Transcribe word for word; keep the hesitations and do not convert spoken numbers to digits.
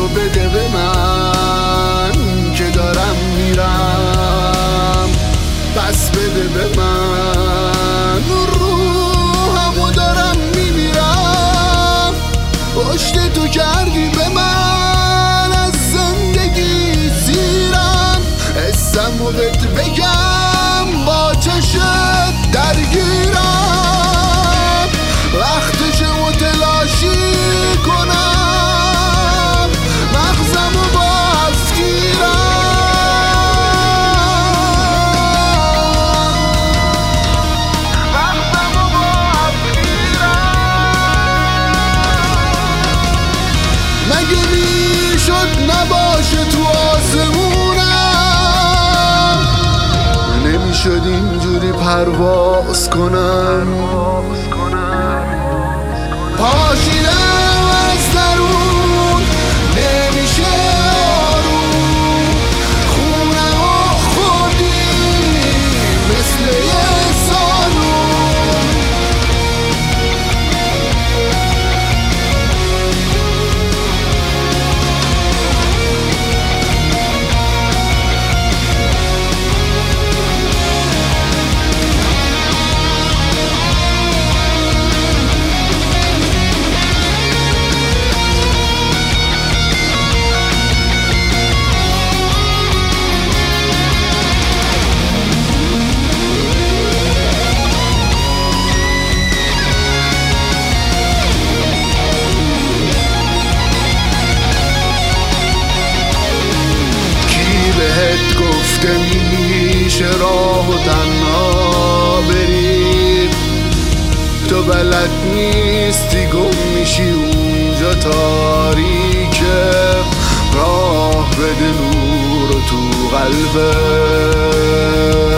رو بده به من که دارم میرم، پس بده به من روحمو دارم میمیرم. پشت تو کردی به من از زندگی سیرم، حسمو بهت بگم با چشت درگیرم. وقتشه متلاشی کنم، مغزمو باز گیرم، مغزمو باز گیرم. مگه میشد نباشه تو آسمونم، نمیشد اینجوری پرواز کنم. پاشیدم از درون نمیشه آروم، خونم و خوردی مثل یه سالون. گفته میشه راه و تنها بری، تو بلد نیستی گم میشی اونجا تاریکه. راه بده نور تو قلبت،